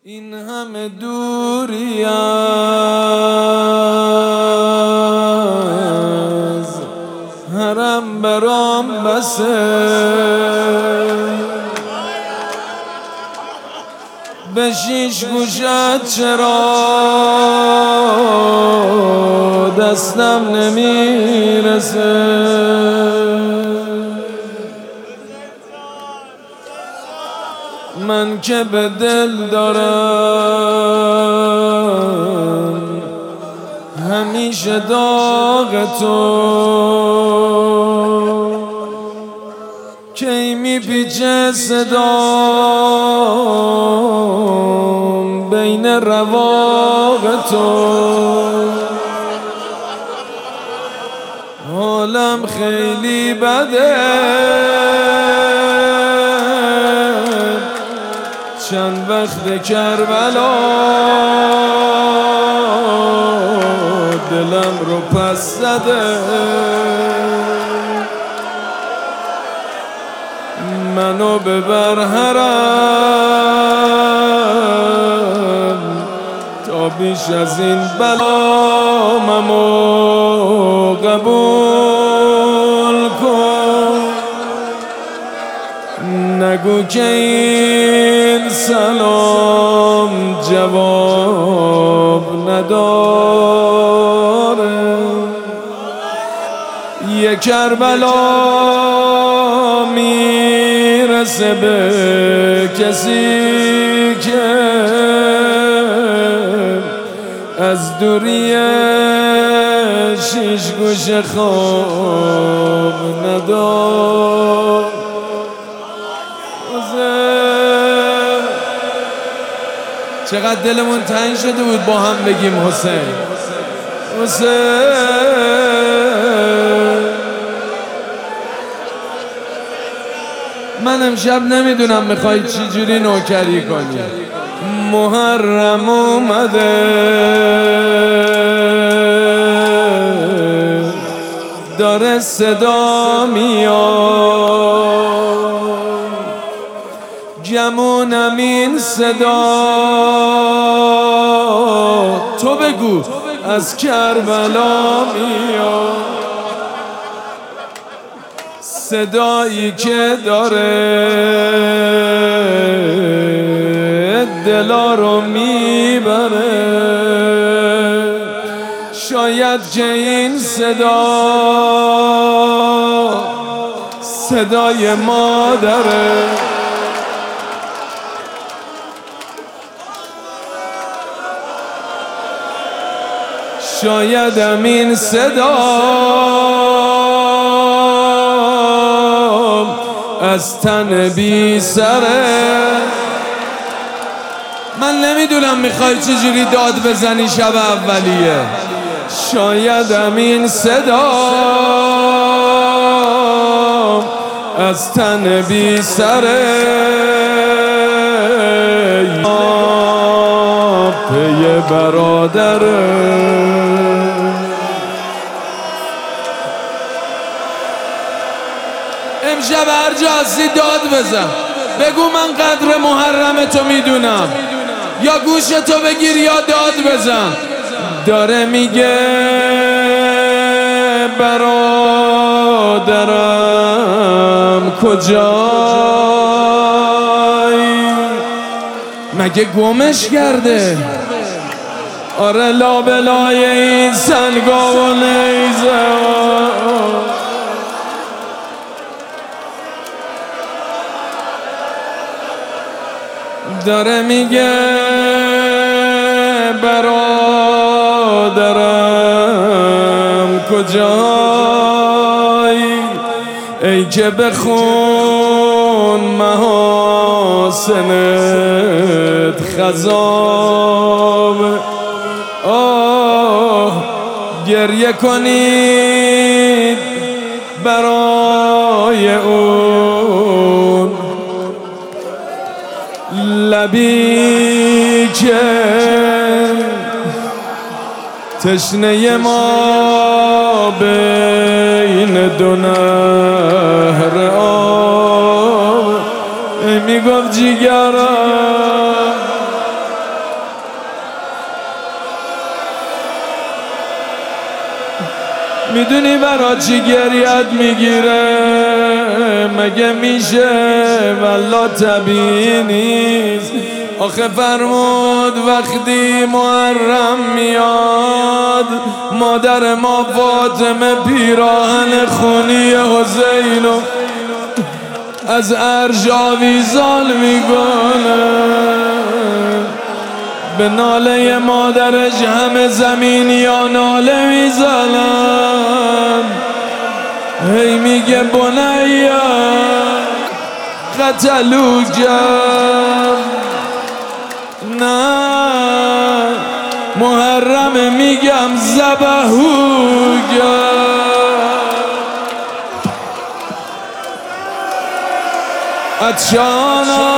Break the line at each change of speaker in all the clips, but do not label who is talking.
این همه دوری از حرم برام بسه، به شیش گوشت چرا دستم نمیرسه. من که به دل دارم همیشه داغ تو، کی میپیچه صدام بین رواق تو. حالم خیلی بده، چند وقت کربلا دلم رو پس زده. منو ببر حرم تا بیش از این بلاممو قبول کن. نگو که این سلام جواب نداره. یک کربلا میرسه به کسی که از دوری شیش گوش خواب نداره. چقدر دلمون تنگ شده بود با هم بگیم حسین حسین. من امشب نمیدونم میخوای چی جوری نوکری کنی. محرم اومده داره صدا میاد، گمونم این صدا تو بگو از کربلا میاد. صدایی که داره دلا رو میبره. شاید که این صدا صدای مادره. شاید این صدا از تن بی سره. من نمیدونم میخوای چجوری داد بزنی شب اولیه. شاید این صدا از تن بی سره. پی برادره امشب هر جا هستی داد بزن، بگو من قدر محرم تو میدونم، یا گوش تو بگیر یا داد بزن. داره میگه برادرم کجایی، مگه گمش کرده؟ آره لابلای این سنگا و نیزه داره میگه برادرم کجایی، ای که بخون محاسنت خضاب. گریه کنید برای اون لبی که تشنه ما بین دو نهر آب. میگفت جیگرم میدونی برا چی گریت میگیره؟ مگه میشه؟ والله طبیعی نیست. آخه فرمود وقتی محرم میاد مادر ما فاطمه پیراهن خونی حسینو از عرش آویزان میکنه. به ناله مادرش همه زمینیا ناله میزنن. هی میگه بنیا قتلوکم، نه محرم میگم ذبحوکم. عطشانا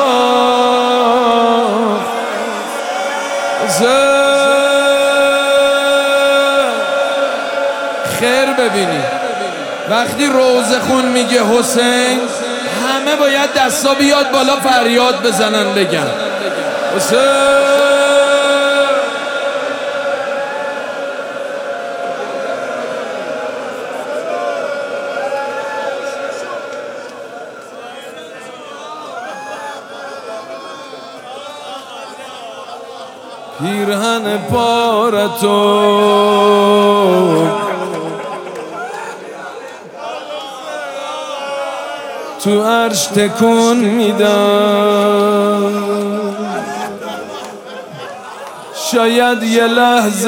خیر ببینی وقتی روزه خون میگه حسین همه باید دستا بیاد بالا فریاد بزنن بگن حسین. پیرهن پارتو تو عرش تکون میدم. شاید یه لحظه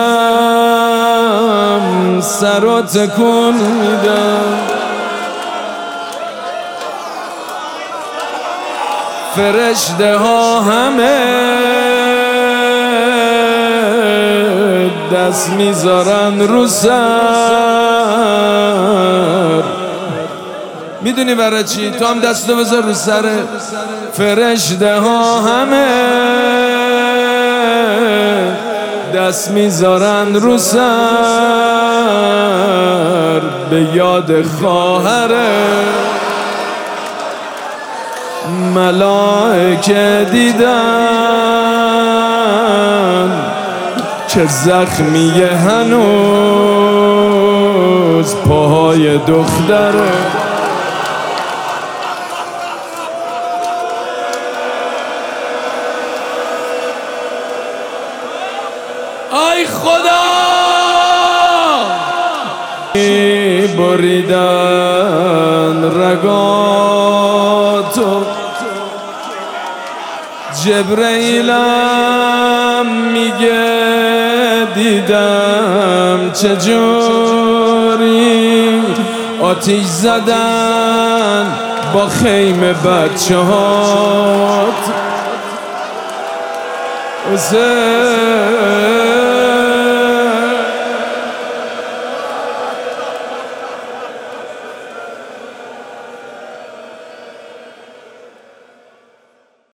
هم سر و تکون میدم. فرشته ها همه دست میذارن رو سر. میدونی برای چی؟ تو هم دستو بذار رو سر. فرشته ها همه دست میذارن رو سر به یاد خواهره. ملائکه دیدن که زخمی هنوز پاهای دختره. آی خدا بریدن رگاتو. جبرئیلم میگه دیدم چجوری آتیش زدن با خیمه بچه هات.